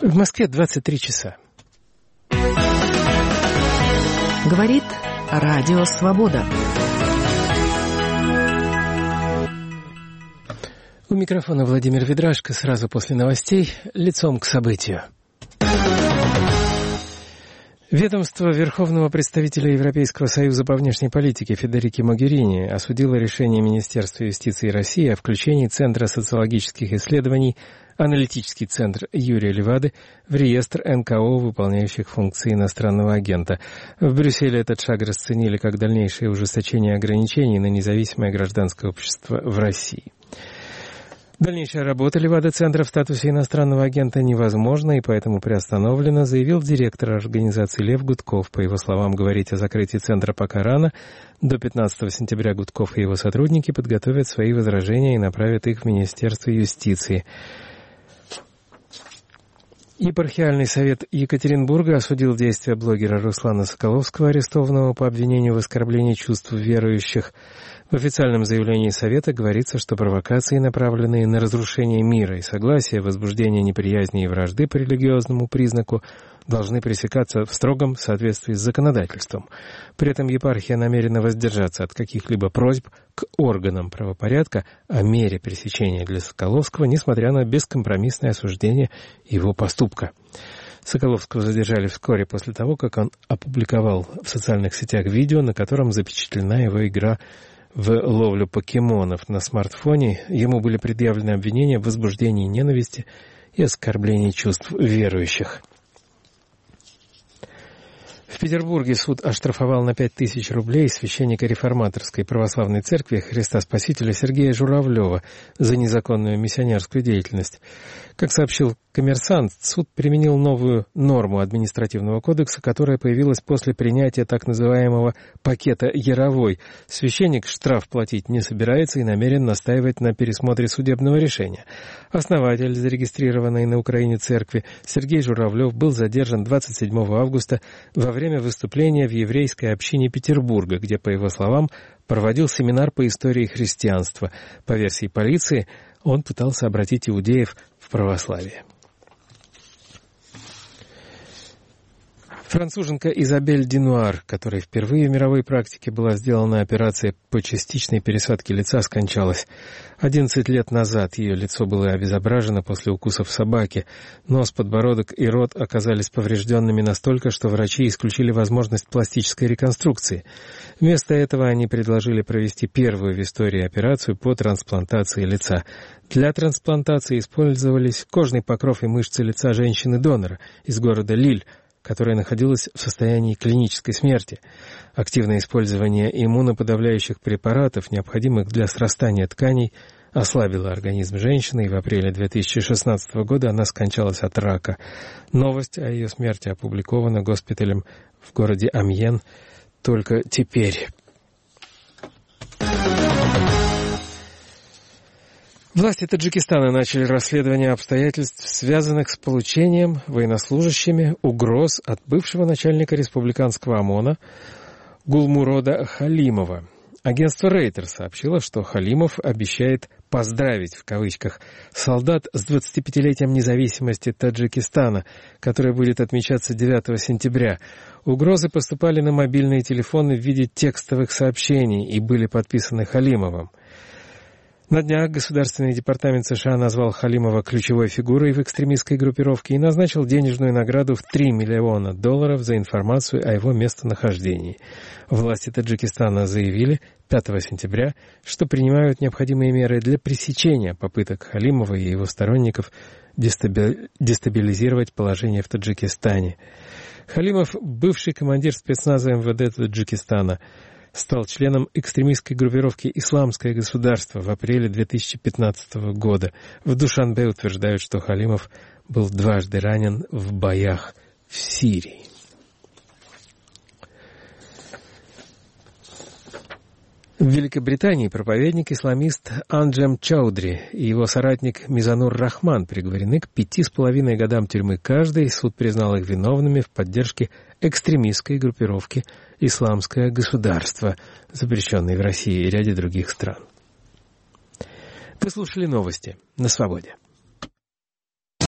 В Москве 23 часа. Говорит Радио Свобода. У микрофона Владимир Ведрашко. Сразу после новостей лицом к событию. Ведомство Верховного представителя Европейского союза по внешней политике Федерики Могерини осудило решение Министерства юстиции России о включении Центра социологических исследований «Аналитический центр» Юрия Левады в реестр НКО, выполняющих функции иностранного агента. В Брюсселе этот шаг расценили как дальнейшее ужесточение ограничений на независимое гражданское общество в России. Дальнейшая работа Левада-центра в статусе иностранного агента невозможна и поэтому приостановлена, заявил директор организации Лев Гудков. По его словам, говорить о закрытии центра пока рано. До 15 сентября Гудков и его сотрудники подготовят свои возражения и направят их в Министерство юстиции. Епархиальный совет Екатеринбурга осудил действия блогера Руслана Соколовского, арестованного по обвинению в оскорблении чувств верующих. В официальном заявлении Совета говорится, что провокации, направленные на разрушение мира и согласия, возбуждение неприязни и вражды по религиозному признаку, должны пресекаться в строгом соответствии с законодательством. При этом епархия намерена воздержаться от каких-либо просьб к органам правопорядка о мере пресечения для Соколовского, несмотря на бескомпромиссное осуждение его поступка. Соколовского задержали вскоре после того, как он опубликовал в социальных сетях видео, на котором запечатлена его игра в ловлю покемонов на смартфоне. Ему были предъявлены обвинения в возбуждении ненависти и оскорблении чувств верующих. В Петербурге суд оштрафовал на 5000 рублей священника реформаторской православной церкви Христа Спасителя Сергея Журавлева за незаконную миссионерскую деятельность. Как сообщил «Коммерсант», суд применил новую норму административного кодекса, которая появилась после принятия так называемого «пакета Яровой». Священник штраф платить не собирается и намерен настаивать на пересмотре судебного решения. Основатель зарегистрированной на Украине церкви Сергей Журавлев был задержан 27 августа во время выступления в еврейской общине Петербурга, где, по его словам, проводил семинар по истории христианства. По версии полиции, он пытался обратить иудеев в православие. Француженка Изабель Динуар, которой впервые в мировой практике была сделана операция по частичной пересадке лица, скончалась. 11 лет назад ее лицо было обезображено после укусов собаки. Нос, подбородок и рот оказались поврежденными настолько, что врачи исключили возможность пластической реконструкции. Вместо этого они предложили провести первую в истории операцию по трансплантации лица. Для трансплантации использовались кожный покров и мышцы лица женщины-донора из города Лиль, которая находилась в состоянии клинической смерти. Активное использование иммуноподавляющих препаратов, необходимых для срастания тканей, ослабило организм женщины, и в апреле 2016 года она скончалась от рака. Новость о ее смерти опубликована госпиталем в городе Амьен только теперь. Власти Таджикистана начали расследование обстоятельств, связанных с получением военнослужащими угроз от бывшего начальника республиканского ОМОНа Гулмурода Халимова. Агентство Рейтер сообщило, что Халимов обещает «поздравить» в кавычках солдат с 25-летием независимости Таджикистана, который будет отмечаться 9 сентября. Угрозы поступали на мобильные телефоны в виде текстовых сообщений и были подписаны Халимовым. На днях Государственный департамент США назвал Халимова ключевой фигурой в экстремистской группировке и назначил денежную награду в $3 миллиона за информацию о его местонахождении. Власти Таджикистана заявили 5 сентября, что принимают необходимые меры для пресечения попыток Халимова и его сторонников дестабилизировать положение в Таджикистане. Халимов, бывший командир спецназа МВД Таджикистана, стал членом экстремистской группировки «Исламское государство» в апреле 2015 года. В Душанбе утверждают, что Халимов был дважды ранен в боях в Сирии. В Великобритании проповедник-исламист Анджем Чаудри и его соратник Мизанур Рахман приговорены к 5,5 годам тюрьмы каждый. Суд признал их виновными в поддержке экстремистской группировки «Исламское государство», запрещенной в России и ряде других стран. Вы слушали новости на Свободе.